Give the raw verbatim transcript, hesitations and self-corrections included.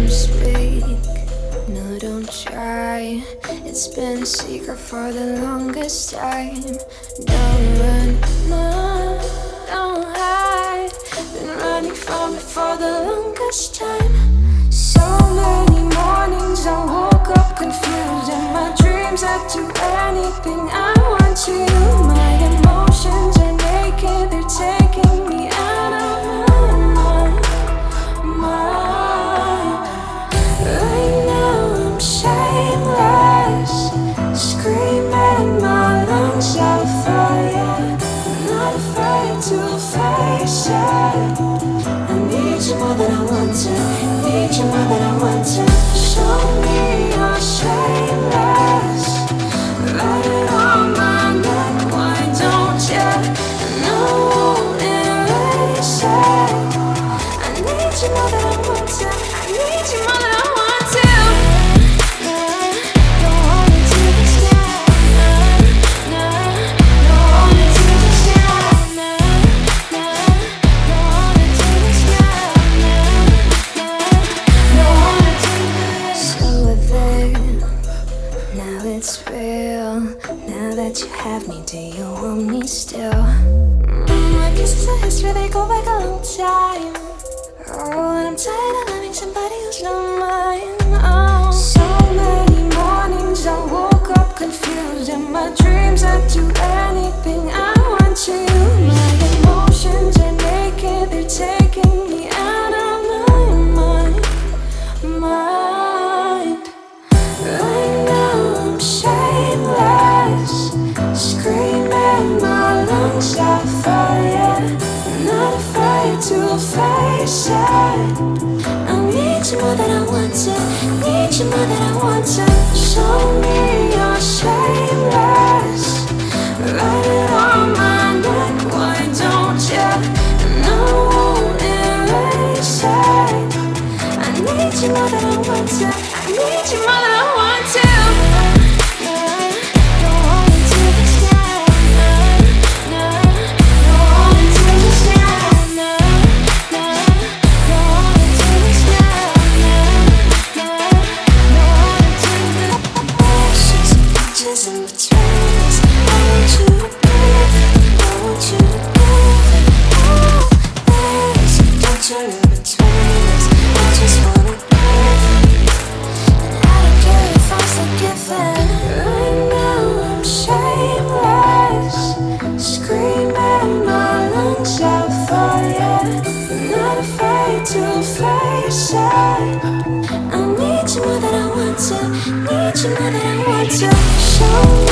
speak. No, don't try. It's been a secret for the longest time. Don't run, no, don't hide. Been running from it for the longest time. So many mornings I woke up confused. In my dreams I do anything I want to. My emotions are naked, they're taking me out of my mind. Right now I'm shameless, screaming my lungs out fire. I'm not afraid to face it. I need you more than I want to. Need you more than I want to. Show me you're shameless. Write it on my neck, why don't you? No, won't erase it. I need you more than I want to. I need you more than I want to. Don't hold me to the sky. Don't hold me to the sky. Don't hold me to the sky. Don't hold me to the sky. So with it, now it's real. Now that you have me, do you want me still? Mm, my pieces of history, they go back a long time. Oh, and I'm tired of loving somebody who's not mine. Oh, so many mornings I woke up confused. In my dreams I do anything I want to. My emotions are naked, they're taking me out of my mind. Mind. Right now I'm shameless, screaming my lungs out fire. Not afraid to face it. I need you more than I want to. Need you more than I want to. Show me you're shameless. Write it on my neck, why don't you? No, won't erase it. I need you more than I want to. I need you more than I want to. Don't hold me to the sky. Don't hold me to the sky. Don't hold me to the sky. Don't hold me to the oceans and beaches in between us. I want you to breathe. I want you to breathe. Oh, there's a danger in between us. I just wanna breathe. And I don't care if I'm forgiven. Right now I'm shameless, screaming my lungs out fire. Not afraid to face it. I need you more than I want to. Need you more than I want to. Show me